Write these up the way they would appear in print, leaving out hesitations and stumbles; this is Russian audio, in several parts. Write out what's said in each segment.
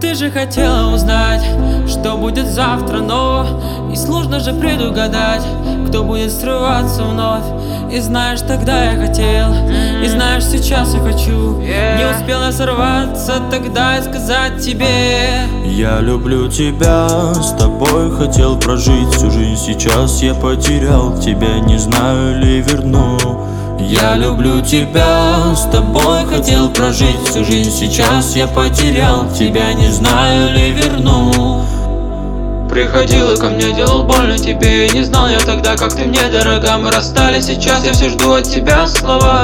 Ты же хотела узнать, что будет завтра, но и сложно же предугадать, кто будет срываться вновь. И знаешь, тогда я хотел, и знаешь, сейчас я хочу. Не успела сорваться тогда и сказать тебе: я люблю тебя, с тобой хотел прожить всю жизнь. Сейчас я потерял тебя, не знаю ли верну. Я люблю тебя, с тобой хотел прожить всю жизнь. Сейчас я потерял тебя, не знаю ли верну. Приходила ко мне, делал больно тебе. Не знал я тогда, как ты мне дорога. Мы расстались, сейчас я все жду от тебя слова.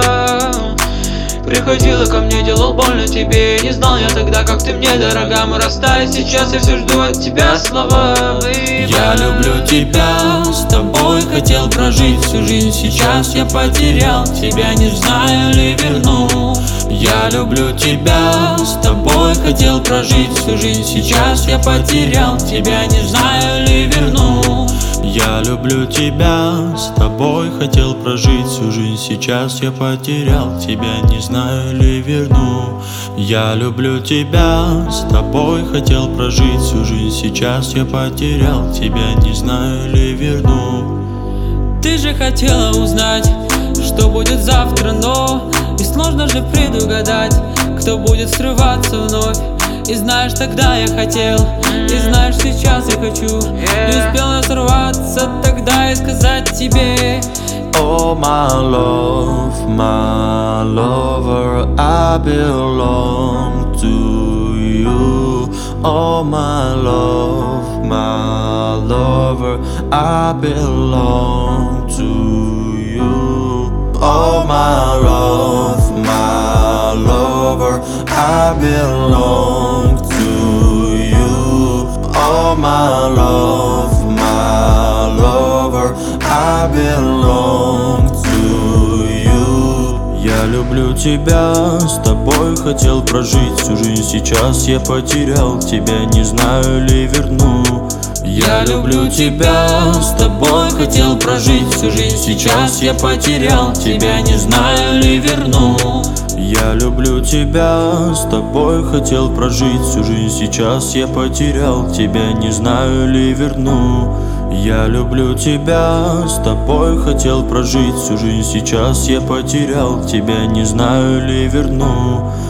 Приходила ко мне, делал больно тебе. Не знал я тогда, как ты мне дорога. Мы расстались, сейчас я все жду от тебя слова. Я люблю тебя, с тобой хотел прожить всю жизнь. Сейчас я потерял тебя, не знаю ли верну. Я люблю тебя, с тобой хотел прожить всю жизнь. Сейчас я потерял тебя, не знаю ли верну. Я люблю тебя, с тобой хотел прожить всю жизнь. Сейчас я потерял тебя, не знаю ли верну. Я люблю тебя, с тобой хотел прожить всю жизнь. Сейчас я потерял тебя, не знаю ли верну. Ты же хотела узнать, что будет завтра, но и сложно же предугадать, кто будет срываться вновь. И знаешь, тогда я хотел, и знаешь, сейчас я хочу. Не успела сорваться тогда и сказать тебе: Oh my love, my lover, I belong to you. Oh my love, my lover, I belong to you. Oh my love, my lover, I belong to you. Oh my love, my lover, I belong to you. Я люблю тебя, с тобой хотел прожить всю жизнь. Сейчас я потерял тебя, не знаю ли верну. Я люблю тебя, с тобой хотел прожить всю жизнь. Сейчас я потерял тебя, не знаю ли верну. Я люблю тебя, с тобой хотел прожить всю жизнь. Сейчас я потерял тебя, не знаю ли верну. Я люблю тебя, с тобой хотел прожить всю жизнь. Сейчас я потерял тебя, не знаю ли верну.